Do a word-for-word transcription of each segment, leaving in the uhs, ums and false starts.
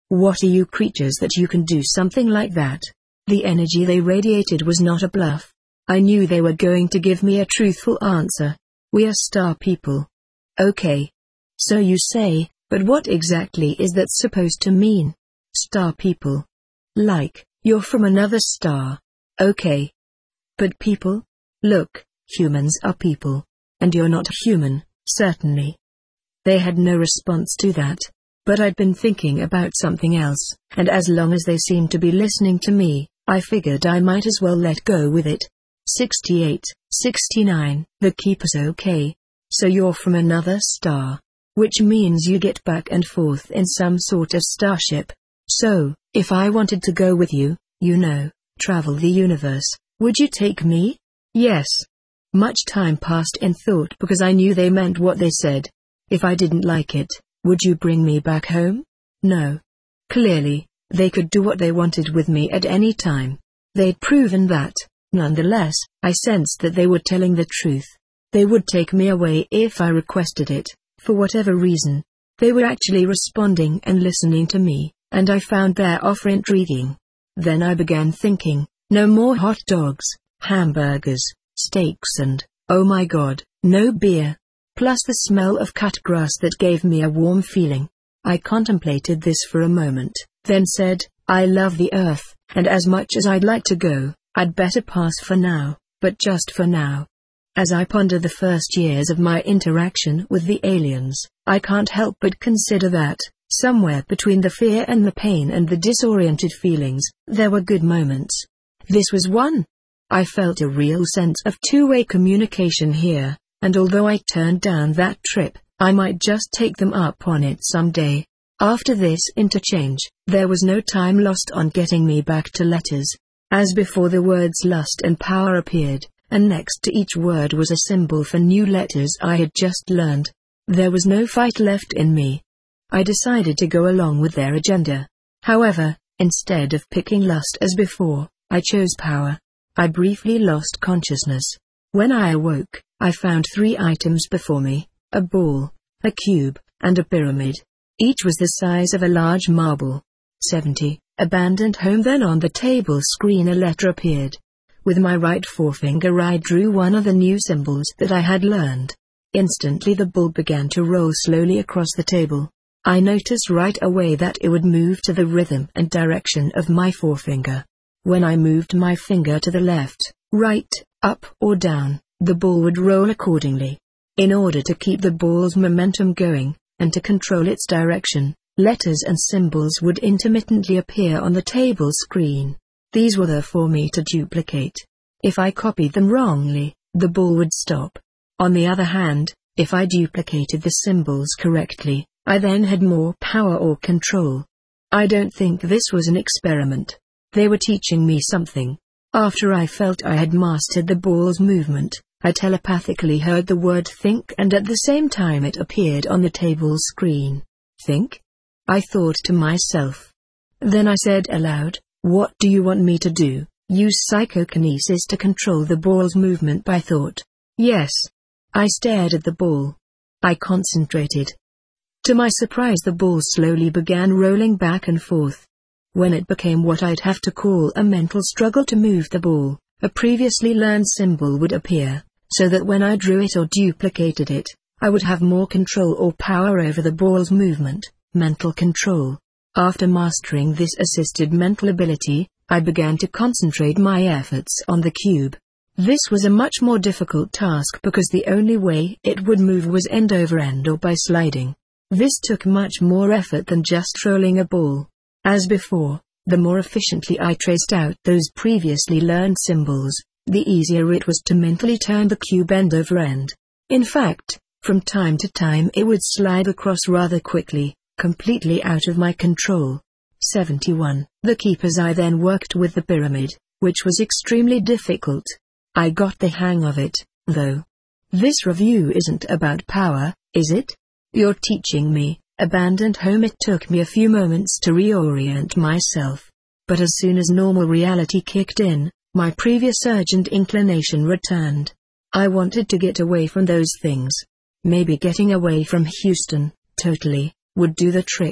What are you creatures that you can do something like that? The energy they radiated was not a bluff. I knew they were going to give me a truthful answer. We are star people. Okay. So you say, but what exactly is that supposed to mean? Star people. Like, you're from another star. Okay. But people? Look, humans are people. And you're not human, certainly. They had no response to that. But I'd been thinking about something else, and as long as they seemed to be listening to me, I figured I might as well let go with it. sixty-eight, sixty-nine, the keeper's okay. So you're from another star. Which means you get back and forth in some sort of starship. So, if I wanted to go with you, you know, travel the universe, would you take me? Yes. Much time passed in thought because I knew they meant what they said. If I didn't like it, would you bring me back home? No. Clearly, they could do what they wanted with me at any time. They'd proven that. Nonetheless, I sensed that they were telling the truth. They would take me away if I requested it, for whatever reason. They were actually responding and listening to me, and I found their offer intriguing. Then I began thinking, no more hot dogs, hamburgers, steaks and, oh my god, no beer. Plus the smell of cut grass that gave me a warm feeling. I contemplated this for a moment, then said, I love the earth, and as much as I'd like to go, I'd better pass for now, but just for now. As I ponder the first years of my interaction with the aliens, I can't help but consider that, somewhere between the fear and the pain and the disoriented feelings, there were good moments. This was one. I felt a real sense of two-way communication here. And although I turned down that trip, I might just take them up on it someday. After this interchange, there was no time lost on getting me back to letters. As before, the words lust and power appeared, and next to each word was a symbol for new letters I had just learned. There was no fight left in me. I decided to go along with their agenda. However, instead of picking lust as before, I chose power. I briefly lost consciousness. When I awoke, I found three items before me, a ball, a cube, and a pyramid. Each was the size of a large marble. seventy, abandoned home. Then on the table screen a letter appeared. With my right forefinger I drew one of the new symbols that I had learned. Instantly the ball began to roll slowly across the table. I noticed right away that it would move to the rhythm and direction of my forefinger. When I moved my finger to the left, right, up or down, the ball would roll accordingly. In order to keep the ball's momentum going, and to control its direction, letters and symbols would intermittently appear on the table screen. These were there for me to duplicate. If I copied them wrongly, the ball would stop. On the other hand, if I duplicated the symbols correctly, I then had more power or control. I don't think this was an experiment. They were teaching me something. After I felt I had mastered the ball's movement, I telepathically heard the word think, and at the same time it appeared on the table screen. Think? I thought to myself. Then I said aloud, what do you want me to do? Use psychokinesis to control the ball's movement by thought? Yes. I stared at the ball. I concentrated. To my surprise, the ball slowly began rolling back and forth. When it became what I'd have to call a mental struggle to move the ball, a previously learned symbol would appear, so that when I drew it or duplicated it, I would have more control or power over the ball's movement, mental control. After mastering this assisted mental ability, I began to concentrate my efforts on the cube. This was a much more difficult task because the only way it would move was end over end or by sliding. This took much more effort than just rolling a ball. As before, the more efficiently I traced out those previously learned symbols, the easier it was to mentally turn the cube end over end. In fact, from time to time it would slide across rather quickly, completely out of my control. seventy-one. The keeper's eye. Then worked with the pyramid, which was extremely difficult. I got the hang of it, though. This review isn't about power, is it? You're teaching me abandoned home. It took me a few moments to reorient myself. But as soon as normal reality kicked in, my previous urgent inclination returned. I wanted to get away from those things. Maybe getting away from Houston, totally, would do the trick.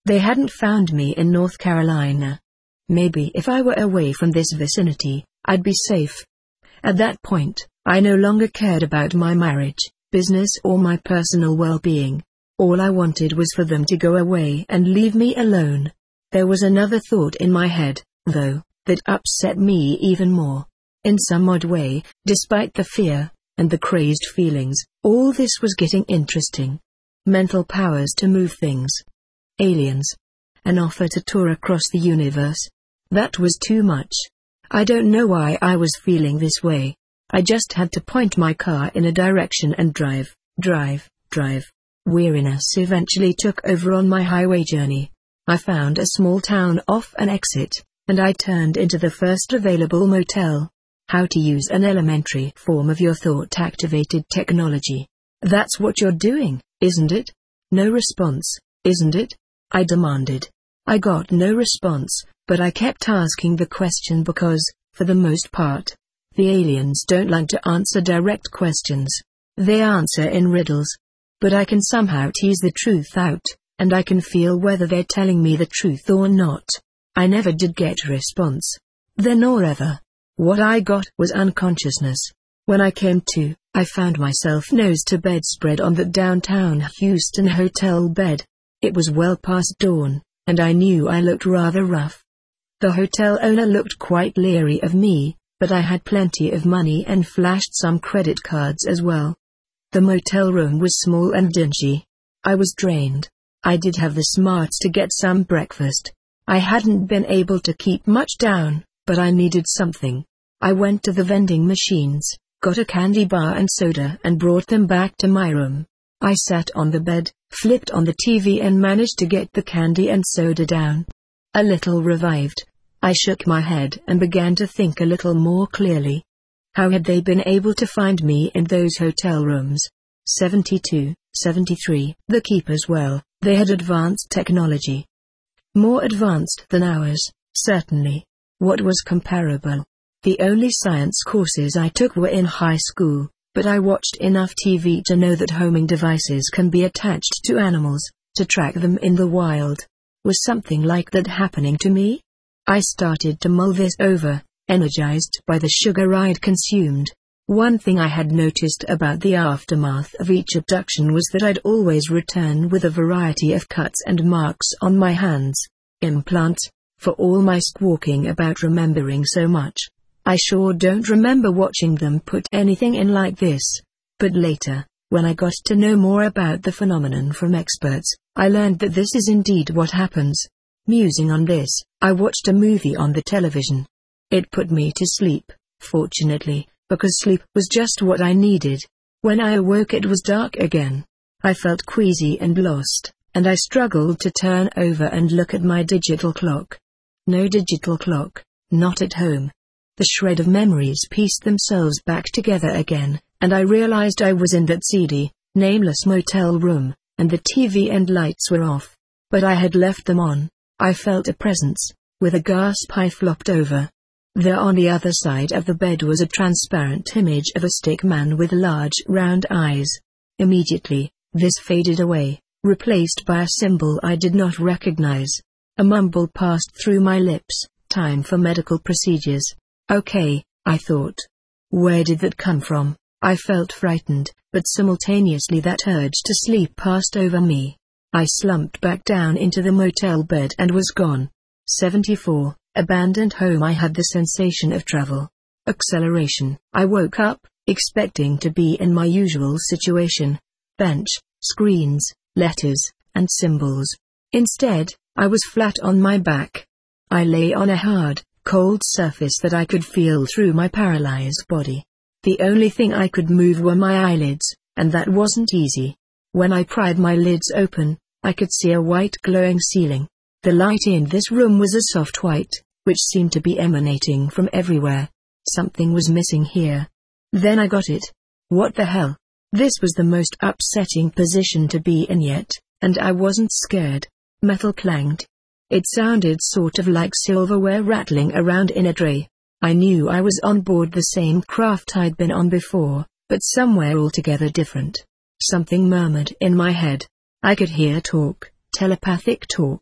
They hadn't found me in North Carolina. Maybe if I were away from this vicinity, I'd be safe. At that point, I no longer cared about my marriage, business or my personal well-being. All I wanted was for them to go away and leave me alone. There was another thought in my head, though, that upset me even more. In some odd way, despite the fear and the crazed feelings, all this was getting interesting. Mental powers to move things. Aliens. An offer to tour across the universe. That was too much. I don't know why I was feeling this way. I just had to point my car in a direction and drive, drive, drive. Weariness eventually took over on my highway journey. I found a small town off an exit, and I turned into the first available motel. How to use an elementary form of your thought-activated technology. That's what you're doing, isn't it? No response, isn't it? I demanded. I got no response, but I kept asking the question because, for the most part, the aliens don't like to answer direct questions. They answer in riddles. But I can somehow tease the truth out, and I can feel whether they're telling me the truth or not. I never did get a response. Then or ever. What I got was unconsciousness. When I came to, I found myself nose to bedspread on the downtown Houston hotel bed. It was well past dawn, and I knew I looked rather rough. The hotel owner looked quite leery of me, but I had plenty of money and flashed some credit cards as well. The motel room was small and dingy. I was drained. I did have the smarts to get some breakfast. I hadn't been able to keep much down, but I needed something. I went to the vending machines, got a candy bar and soda and brought them back to my room. I sat on the bed, flipped on the T V and managed to get the candy and soda down. A little revived, I shook my head and began to think a little more clearly. How had they been able to find me in those hotel rooms? seventy-two, seventy-three. The keepers well, they had advanced technology. More advanced than ours, certainly. What was comparable? The only science courses I took were in high school, but I watched enough T V to know that homing devices can be attached to animals, to track them in the wild. Was something like that happening to me? I started to mull this over, energized by the sugar I'd consumed. One thing I had noticed about the aftermath of each abduction was that I'd always return with a variety of cuts and marks on my hands. Implants. For all my squawking about remembering so much, I sure don't remember watching them put anything in like this. But later, when I got to know more about the phenomenon from experts, I learned that this is indeed what happens. Musing on this, I watched a movie on the television. It put me to sleep, fortunately, because sleep was just what I needed. When I awoke it was dark again. I felt queasy and lost, and I struggled to turn over and look at my digital clock. No digital clock, not at home. The shred of memories pieced themselves back together again, and I realized I was in that seedy, nameless motel room, and the T V and lights were off. But I had left them on. I felt a presence. With a gasp I flopped over. There on the other side of the bed was a transparent image of a stick man with large round eyes. Immediately, this faded away, replaced by a symbol I did not recognize. A mumble passed through my lips. Time for medical procedures. Okay, I thought. Where did that come from? I felt frightened, but simultaneously that urge to sleep passed over me. I slumped back down into the motel bed and was gone. seventy-four. Abandoned home. I had the sensation of travel. Acceleration. I woke up, expecting to be in my usual situation. Bench, screens, letters, and symbols. Instead, I was flat on my back. I lay on a hard, cold surface that I could feel through my paralyzed body. The only thing I could move were my eyelids, and that wasn't easy. When I pried my lids open, I could see a white glowing ceiling. The light in this room was a soft white, which seemed to be emanating from everywhere. Something was missing here. Then I got it. What the hell? This was the most upsetting position to be in yet, and I wasn't scared. Metal clanged. It sounded sort of like silverware rattling around in a tray. I knew I was on board the same craft I'd been on before, but somewhere altogether different. Something murmured in my head. I could hear talk, telepathic talk.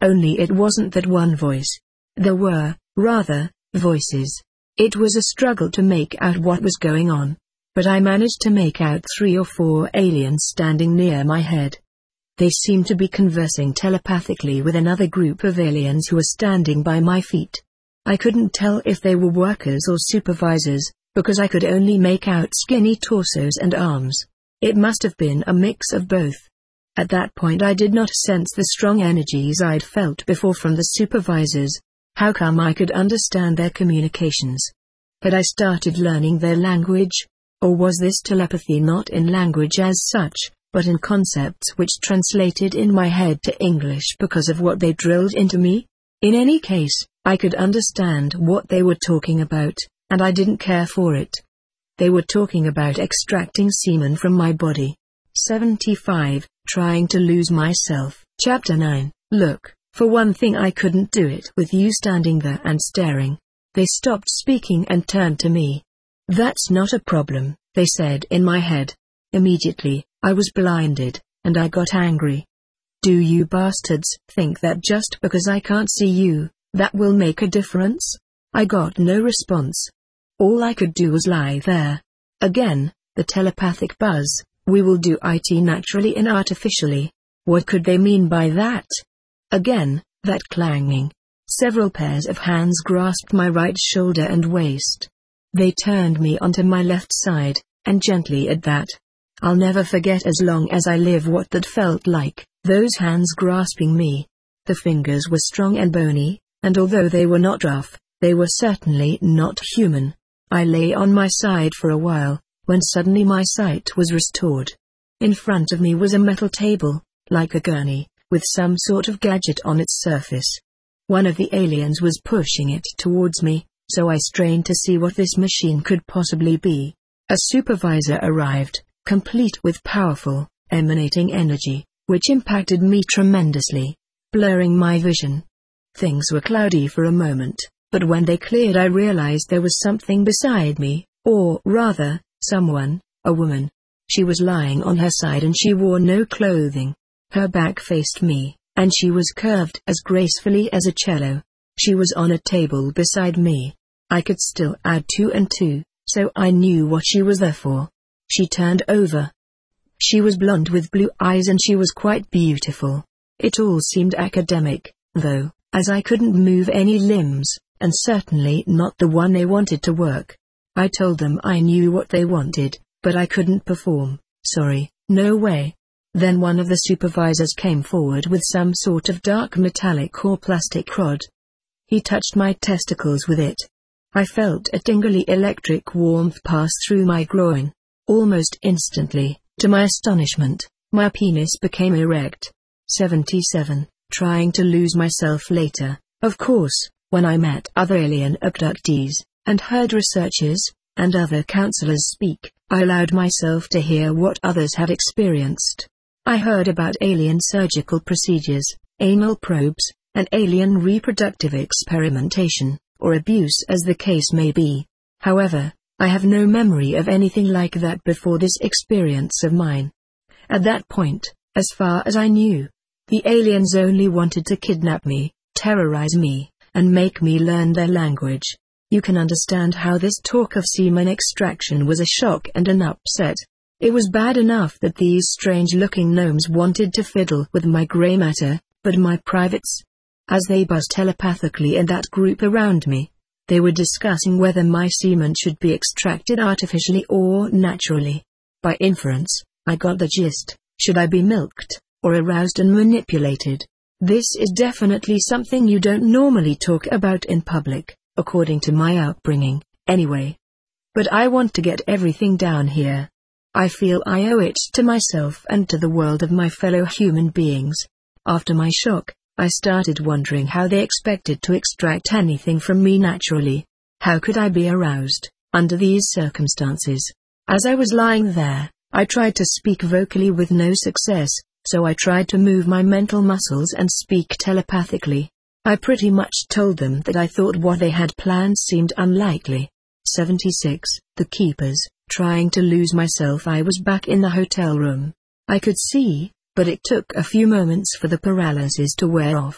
Only it wasn't that one voice. There were, rather, voices. It was a struggle to make out what was going on. But I managed to make out three or four aliens standing near my head. They seemed to be conversing telepathically with another group of aliens who were standing by my feet. I couldn't tell if they were workers or supervisors, because I could only make out skinny torsos and arms. It must have been a mix of both. At that point I did not sense the strong energies I'd felt before from the supervisors. How come I could understand their communications? Had I started learning their language? Or was this telepathy not in language as such, but in concepts which translated in my head to English because of what they drilled into me? In any case, I could understand what they were talking about, and I didn't care for it. They were talking about extracting semen from my body. seventy-five, Trying to Lose Myself. Chapter nine. Look, for one thing I couldn't do it with you standing there and staring. They stopped speaking and turned to me. That's not a problem, they said in my head. Immediately, I was blinded, and I got angry. Do you bastards think that just because I can't see you, that will make a difference? I got no response. All I could do was lie there. Again, the telepathic buzz, we will do it naturally and artificially. What could they mean by that? Again, that clanging. Several pairs of hands grasped my right shoulder and waist. They turned me onto my left side, and gently at that. I'll never forget as long as I live what that felt like, those hands grasping me. The fingers were strong and bony, and although they were not rough, they were certainly not human. I lay on my side for a while, when suddenly my sight was restored. In front of me was a metal table, like a gurney, with some sort of gadget on its surface. One of the aliens was pushing it towards me, so I strained to see what this machine could possibly be. A supervisor arrived, complete with powerful, emanating energy, which impacted me tremendously, blurring my vision. Things were cloudy for a moment, but when they cleared I realized there was something beside me, or rather, someone, a woman. She was lying on her side and she wore no clothing. Her back faced me, and she was curved as gracefully as a cello. She was on a table beside me. I could still add two and two, so I knew what she was there for. She turned over. She was blonde with blue eyes and she was quite beautiful. It all seemed academic, though, as I couldn't move any limbs, and certainly not the one they wanted to work. I told them I knew what they wanted, but I couldn't perform. Sorry, no way. Then one of the supervisors came forward with some sort of dark metallic or plastic rod. He touched my testicles with it. I felt a tingly electric warmth pass through my groin. Almost instantly, to my astonishment, my penis became erect. seventy-seven. Trying to Lose Myself later. Of course, when I met other alien abductees, and heard researchers, and other counselors speak, I allowed myself to hear what others had experienced. I heard about alien surgical procedures, anal probes, and alien reproductive experimentation, or abuse as the case may be. However, I have no memory of anything like that before this experience of mine. At that point, as far as I knew, the aliens only wanted to kidnap me, terrorize me, and make me learn their language. You can understand how this talk of semen extraction was a shock and an upset. It was bad enough that these strange-looking gnomes wanted to fiddle with my grey matter, but my privates? As they buzzed telepathically in that group around me, they were discussing whether my semen should be extracted artificially or naturally. By inference, I got the gist. Should I be milked, or aroused and manipulated? This is definitely something you don't normally talk about in public, according to my upbringing, anyway. But I want to get everything down here. I feel I owe it to myself and to the world of my fellow human beings. After my shock, I started wondering how they expected to extract anything from me naturally. How could I be aroused, under these circumstances? As I was lying there, I tried to speak vocally with no success, so I tried to move my mental muscles and speak telepathically. I pretty much told them that I thought what they had planned seemed unlikely. seventy-six. The Keepers. Trying to Lose Myself. I was back in the hotel room. I could see, but it took a few moments for the paralysis to wear off.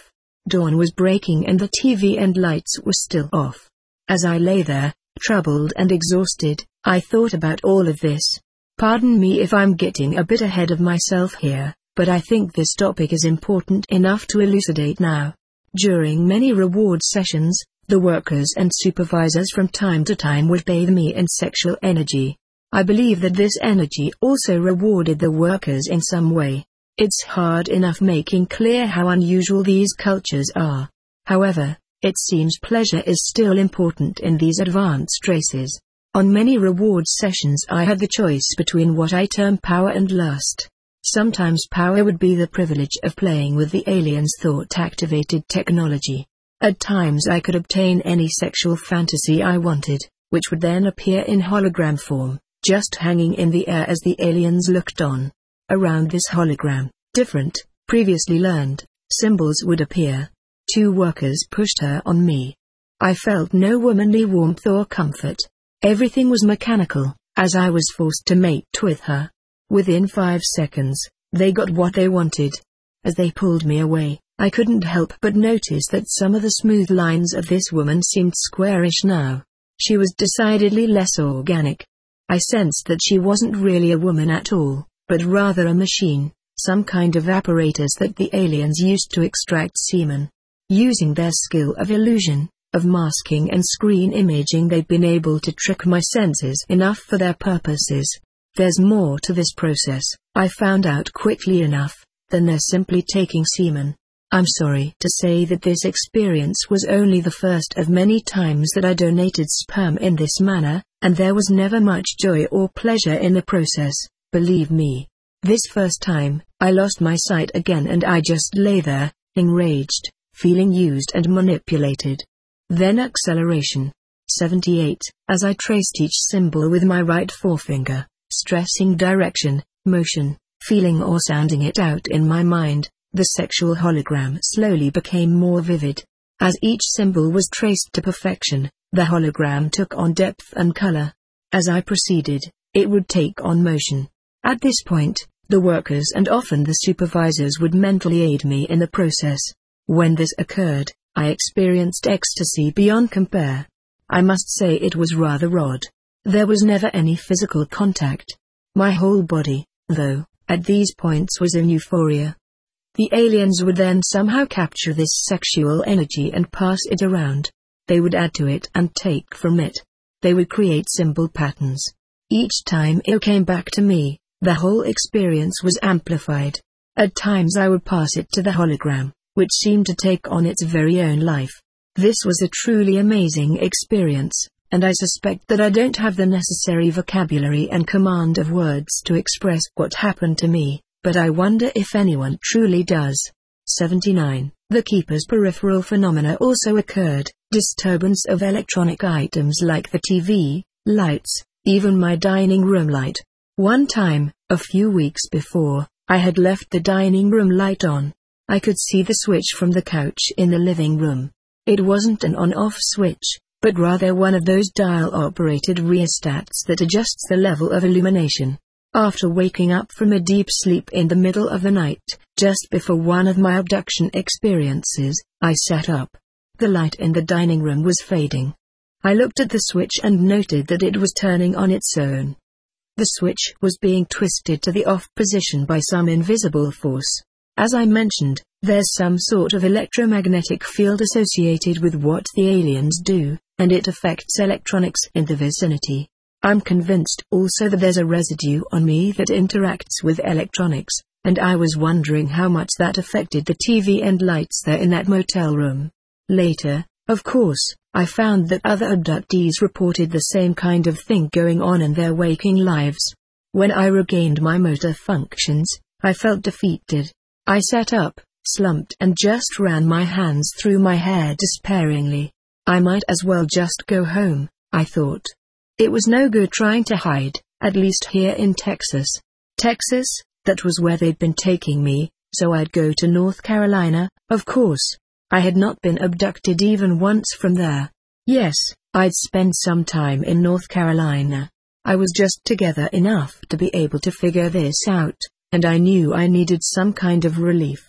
Dawn was breaking and the T V and lights were still off. As I lay there, troubled and exhausted, I thought about all of this. Pardon me if I'm getting a bit ahead of myself here, but I think this topic is important enough to elucidate now. During many reward sessions, the workers and supervisors from time to time would bathe me in sexual energy. I believe that this energy also rewarded the workers in some way. It's hard enough making clear how unusual these cultures are. However, it seems pleasure is still important in these advanced races. On many reward sessions I had the choice between what I term power and lust. Sometimes power would be the privilege of playing with the aliens' thought-activated technology. At times I could obtain any sexual fantasy I wanted, which would then appear in hologram form, just hanging in the air as the aliens looked on. Around this hologram, different, previously learned, symbols would appear. Two workers pushed her on me. I felt no womanly warmth or comfort. Everything was mechanical, as I was forced to mate with her. Within five seconds, they got what they wanted. As they pulled me away, I couldn't help but notice that some of the smooth lines of this woman seemed squarish now. She was decidedly less organic. I sensed that she wasn't really a woman at all, but rather a machine, some kind of apparatus that the aliens used to extract semen. Using their skill of illusion, of masking and screen imaging, they'd been able to trick my senses enough for their purposes. There's more to this process, I found out quickly enough, than they're simply taking semen. I'm sorry to say that this experience was only the first of many times that I donated sperm in this manner, and there was never much joy or pleasure in the process, believe me. This first time, I lost my sight again and I just lay there, enraged, feeling used and manipulated. Then acceleration. seventy-eight, as I traced each symbol with my right forefinger, stressing direction, motion, feeling or sounding it out in my mind, the sexual hologram slowly became more vivid. As each symbol was traced to perfection, the hologram took on depth and color. As I proceeded, it would take on motion. At this point, the workers and often the supervisors would mentally aid me in the process. When this occurred, I experienced ecstasy beyond compare. I must say it was rather odd. There was never any physical contact. My whole body, though, at these points was in euphoria. The aliens would then somehow capture this sexual energy and pass it around. They would add to it and take from it. They would create symbol patterns. Each time it came back to me, the whole experience was amplified. At times I would pass it to the hologram, which seemed to take on its very own life. This was a truly amazing experience, and I suspect that I don't have the necessary vocabulary and command of words to express what happened to me, but I wonder if anyone truly does. seventy-nine. The Keeper's peripheral phenomena also occurred, disturbance of electronic items like the T V, lights, even my dining room light. One time, a few weeks before, I had left the dining room light on. I could see the switch from the couch in the living room. It wasn't an on-off switch, but rather one of those dial-operated rheostats that adjusts the level of illumination. After waking up from a deep sleep in the middle of the night, just before one of my abduction experiences, I sat up. The light in the dining room was fading. I looked at the switch and noted that it was turning on its own. The switch was being twisted to the off position by some invisible force. As I mentioned, there's some sort of electromagnetic field associated with what the aliens do, and it affects electronics in the vicinity. I'm convinced also that there's a residue on me that interacts with electronics, and I was wondering how much that affected the T V and lights there in that motel room. Later, of course, I found that other abductees reported the same kind of thing going on in their waking lives. When I regained my motor functions, I felt defeated. I sat up, slumped and just ran my hands through my hair despairingly. I might as well just go home, I thought. It was no good trying to hide, at least here in Texas. Texas, that was where they'd been taking me, so I'd go to North Carolina, of course. I had not been abducted even once from there. Yes, I'd spent some time in North Carolina. I was just together enough to be able to figure this out, and I knew I needed some kind of relief.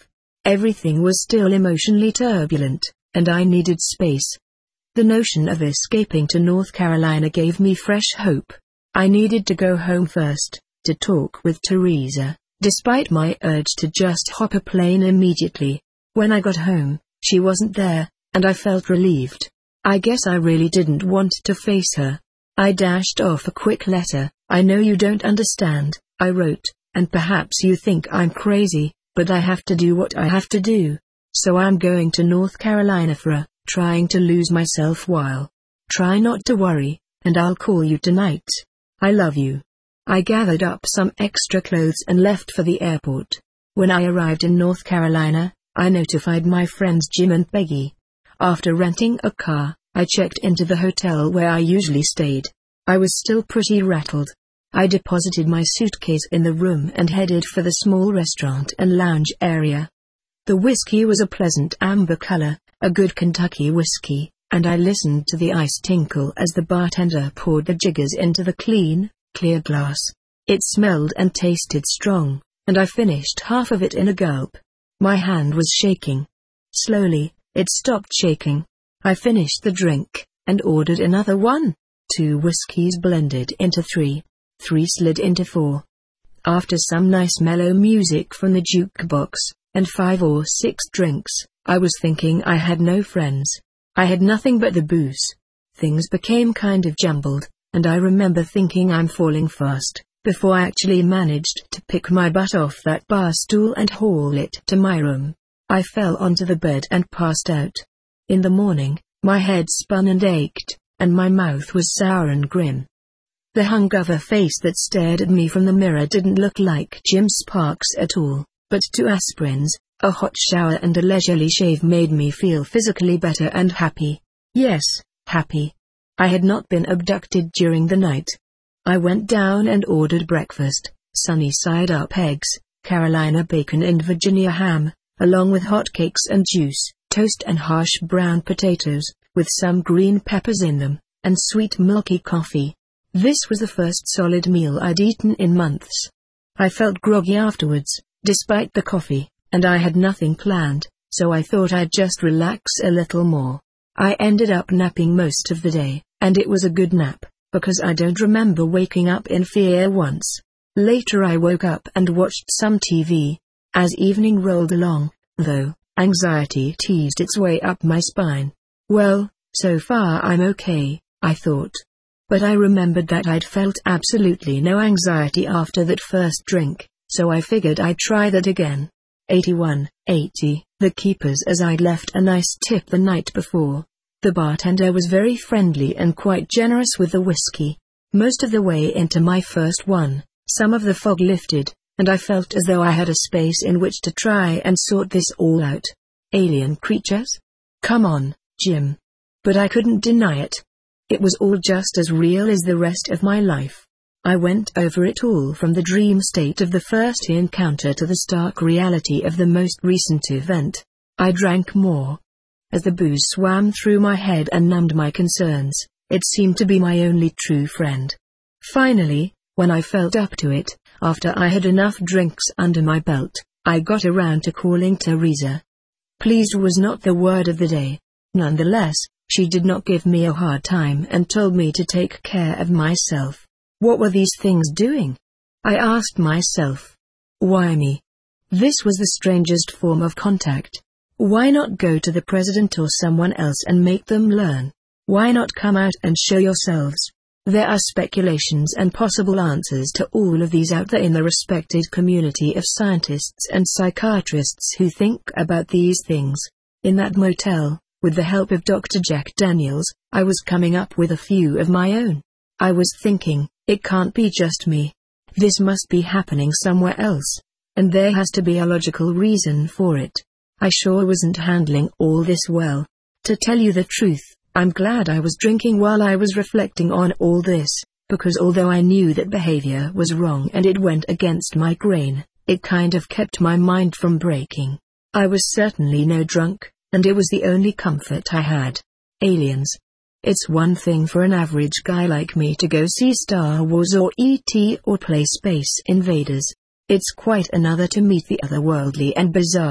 Everything was still emotionally turbulent, and I needed space. The notion of escaping to North Carolina gave me fresh hope. I needed to go home first, to talk with Teresa, despite my urge to just hop a plane immediately. When I got home, she wasn't there, and I felt relieved. I guess I really didn't want to face her. I dashed off a quick letter. "I know you don't understand," I wrote, "and perhaps you think I'm crazy, but I have to do what I have to do. So I'm going to North Carolina for a, trying to lose myself while. Try not to worry, and I'll call you tonight. I love you." I gathered up some extra clothes and left for the airport. When I arrived in North Carolina, I notified my friends Jim and Peggy. After renting a car, I checked into the hotel where I usually stayed. I was still pretty rattled. I deposited my suitcase in the room and headed for the small restaurant and lounge area. The whiskey was a pleasant amber color, a good Kentucky whiskey, and I listened to the ice tinkle as the bartender poured the jiggers into the clean, clear glass. It smelled and tasted strong, and I finished half of it in a gulp. My hand was shaking. Slowly, it stopped shaking. I finished the drink, and ordered another one. Two whiskeys blended into three. Three slid into four. After some nice mellow music from the jukebox, and five or six drinks, I was thinking I had no friends. I had nothing but the booze. Things became kind of jumbled, and I remember thinking I'm falling fast, before I actually managed to pick my butt off that bar stool and haul it to my room. I fell onto the bed and passed out. In the morning, my head spun and ached, and my mouth was sour and grim. The hungover face that stared at me from the mirror didn't look like Jim Sparks at all, but two aspirins, a hot shower and a leisurely shave made me feel physically better and happy. Yes, happy. I had not been abducted during the night. I went down and ordered breakfast, sunny side-up eggs, Carolina bacon and Virginia ham, along with hotcakes and juice, toast and hash brown potatoes, with some green peppers in them, and sweet milky coffee. This was the first solid meal I'd eaten in months. I felt groggy afterwards, despite the coffee, and I had nothing planned, so I thought I'd just relax a little more. I ended up napping most of the day, and it was a good nap, because I don't remember waking up in fear once. Later I woke up and watched some T V. As evening rolled along, though, anxiety teased its way up my spine. Well, so far I'm okay, I thought. But I remembered that I'd felt absolutely no anxiety after that first drink, so I figured I'd try that again. eighty-one eighty, the keepers as I'd left a nice tip the night before. The bartender was very friendly and quite generous with the whiskey. Most of the way into my first one, some of the fog lifted, and I felt as though I had a space in which to try and sort this all out. Alien creatures? Come on, Jim. But I couldn't deny it. It was all just as real as the rest of my life. I went over it all from the dream state of the first encounter to the stark reality of the most recent event. I drank more. As the booze swam through my head and numbed my concerns, it seemed to be my only true friend. Finally, when I felt up to it, after I had enough drinks under my belt, I got around to calling Teresa. Pleased was not the word of the day. Nonetheless, she did not give me a hard time and told me to take care of myself. What were these things doing? I asked myself. Why me? This was the strangest form of contact. Why not go to the president or someone else and make them learn? Why not come out and show yourselves? There are speculations and possible answers to all of these out there in the respected community of scientists and psychiatrists who think about these things. In that motel, with the help of Doctor Jack Daniels, I was coming up with a few of my own. I was thinking, it can't be just me. This must be happening somewhere else. And there has to be a logical reason for it. I sure wasn't handling all this well. To tell you the truth, I'm glad I was drinking while I was reflecting on all this, because although I knew that behavior was wrong and it went against my grain, it kind of kept my mind from breaking. I was certainly no drunk, and it was the only comfort I had. Aliens. It's one thing for an average guy like me to go see Star Wars or E T or play Space Invaders. It's quite another to meet the otherworldly and bizarre,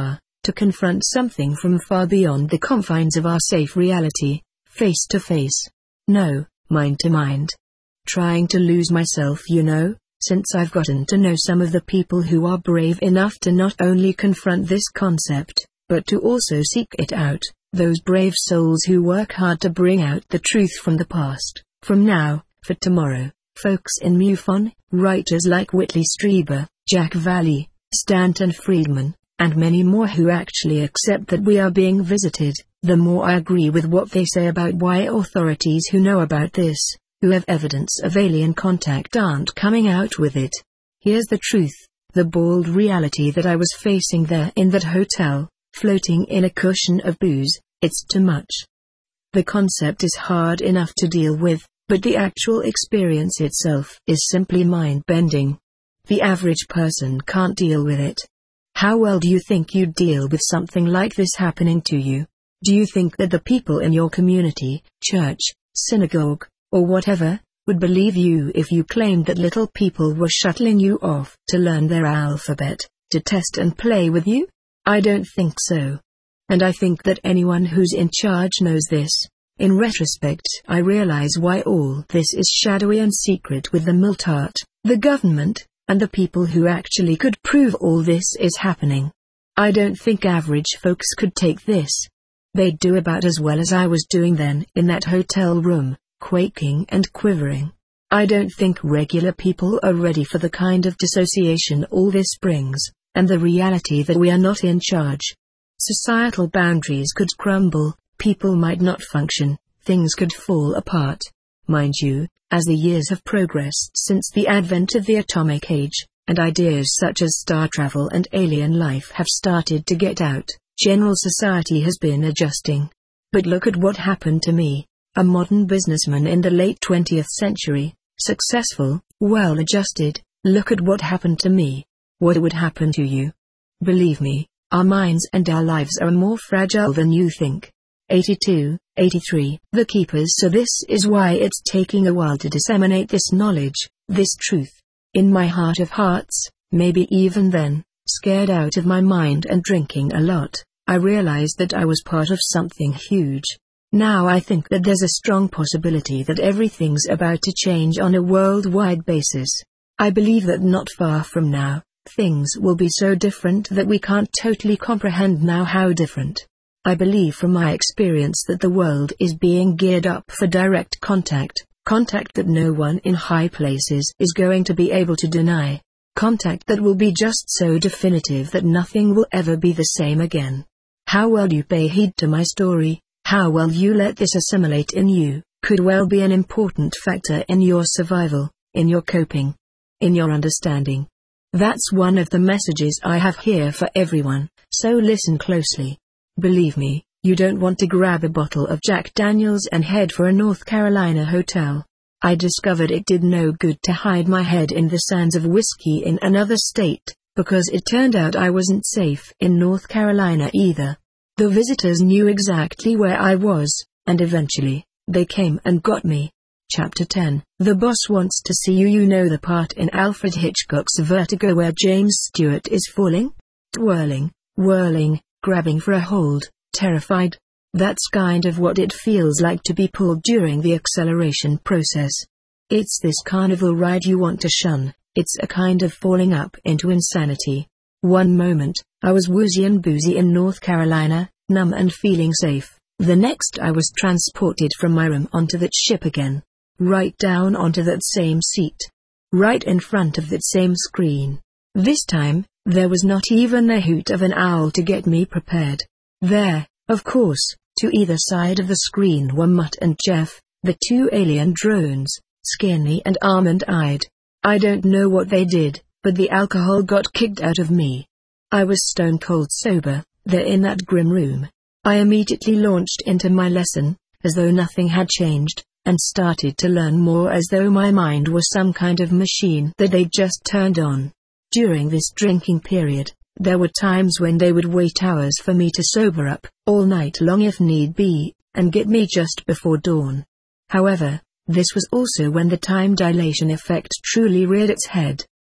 to confront something from far beyond the confines of our safe reality, face to face. No, mind to mind. Trying to lose myself, you know, since I've gotten to know some of the people who are brave enough to not only confront this concept, but to also seek it out, those brave souls who work hard to bring out the truth from the past, from now, for tomorrow. Folks in MUFON, writers like Whitley Strieber, Jack Valley, Stanton Friedman, and many more who actually accept that we are being visited. The more I agree with what they say about why authorities who know about this, who have evidence of alien contact, aren't coming out with it. Here's the truth, the bald reality that I was facing there in that hotel, floating in a cushion of booze. It's too much. The concept is hard enough to deal with, but the actual experience itself is simply mind-bending. The average person can't deal with it. How well do you think you'd deal with something like this happening to you? Do you think that the people in your community, church, synagogue, or whatever, would believe you if you claimed that little people were shuttling you off to learn their alphabet, to test and play with you? I don't think so. And I think that anyone who's in charge knows this. In retrospect, I realize why all this is shadowy and secret with the Miltart, the government, and the people who actually could prove all this is happening. I don't think average folks could take this. They'd do about as well as I was doing then in that hotel room, quaking and quivering. I don't think regular people are ready for the kind of dissociation all this brings, and the reality that we are not in charge. Societal boundaries could crumble, people might not function, things could fall apart. Mind you, as the years have progressed since the advent of the atomic age, and ideas such as star travel and alien life have started to get out, general society has been adjusting. But look at what happened to me, a modern businessman in the late twentieth century, successful, well-adjusted. Look at what happened to me. What would happen to you? Believe me, our minds and our lives are more fragile than you think. eighty-two, eighty-three. The Keepers. So this is why it's taking a while to disseminate this knowledge, this truth. In my heart of hearts, maybe even then, scared out of my mind and drinking a lot, I realized that I was part of something huge. Now I think that there's a strong possibility that everything's about to change on a worldwide basis. I believe that not far from now, things will be so different that we can't totally comprehend now how different. I believe from my experience that the world is being geared up for direct contact, contact that no one in high places is going to be able to deny, contact that will be just so definitive that nothing will ever be the same again. How well you pay heed to my story, how well you let this assimilate in you, could well be an important factor in your survival, in your coping, in your understanding. That's one of the messages I have here for everyone, so listen closely. Believe me, you don't want to grab a bottle of Jack Daniels and head for a North Carolina hotel. I discovered it did no good to hide my head in the sands of whiskey in another state, because it turned out I wasn't safe in North Carolina either. The visitors knew exactly where I was, and eventually, they came and got me. Chapter ten. The Boss Wants to See You. You know the part in Alfred Hitchcock's Vertigo where James Stewart is falling, twirling, whirling, grabbing for a hold, terrified? That's kind of what it feels like to be pulled during the acceleration process. It's this carnival ride you want to shun. It's a kind of falling up into insanity. One moment, I was woozy and boozy in North Carolina, numb and feeling safe. The next I was transported from my room onto that ship again. Right down onto that same seat. Right in front of that same screen. This time, there was not even the hoot of an owl to get me prepared. There, of course, to either side of the screen were Mutt and Jeff, the two alien drones, skinny and almond-eyed. I don't know what they did, but the alcohol got kicked out of me. I was stone cold sober, there in that grim room. I immediately launched into my lesson, as though nothing had changed, and started to learn more as though my mind was some kind of machine that they'd just turned on. During this drinking period, there were times when they would wait hours for me to sober up, all night long if need be, and get me just before dawn. However, this was also when the time dilation effect truly reared its head.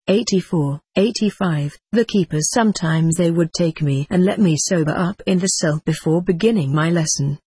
eighty-four, eighty-five. The keepers sometimes they would take me and let me sober up in the cell before beginning my lesson.